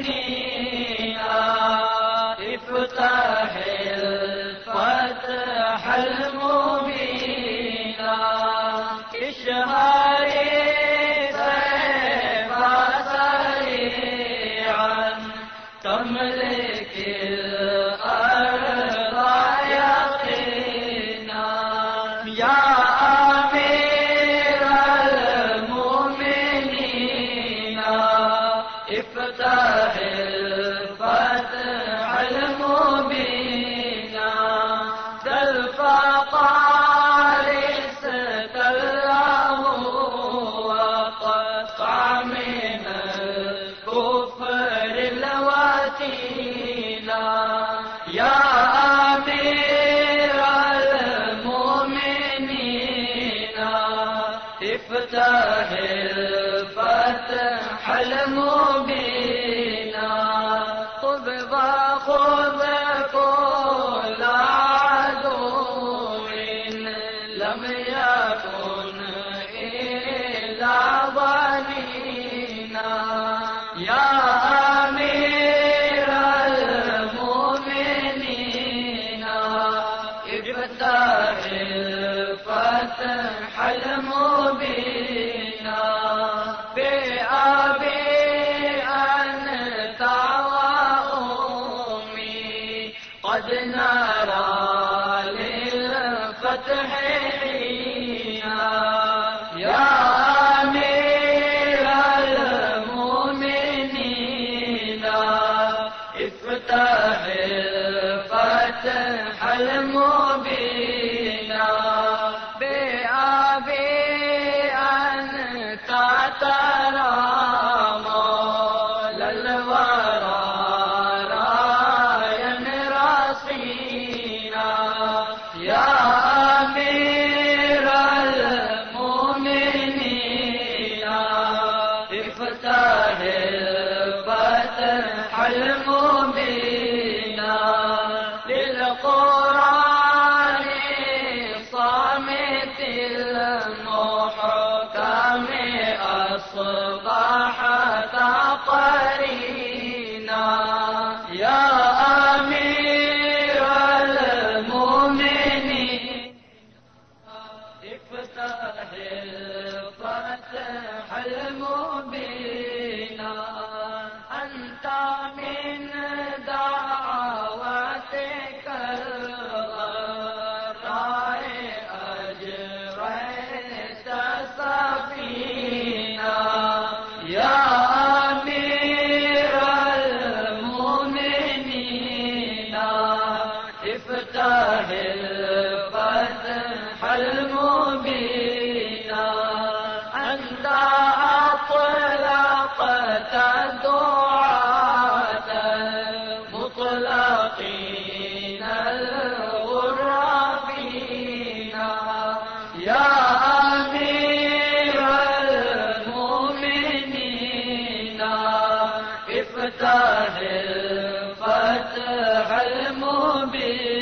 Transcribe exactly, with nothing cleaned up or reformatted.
المؤمنين افتح الفتح المبين اشهر سيف سريعا تملك الأرض يقينا يا أمير المؤمنين افتح الفتح المبين ذا الفقار استله وقطع من الكفر الوتينا يا أمير المؤمنين افتح الفتح المبين خذ وخذ كل عدو لم يكن إلا ظنينا يا أمير المؤمنين افتح الفتح المبين بأبي أنت وأمي قد نرى للفتح حينا يا أمير المؤمنين افتح الفتح المبين بأبي أنت ترى مولى الورى رايا رصينا يا أمير المؤمنين افتح الفتح المبين للقرآن صامت المحكم أصبحت قرينا يا أمير المؤمنين افتح الفتح المبين أنت من دعوتك الغراء أجريت سفينا يا أمير المؤمنين افتح الفتح المبين أنت أطلقت الدعاة مطلقين الغرابين يا أمير المؤمنين افتح الفتح المبين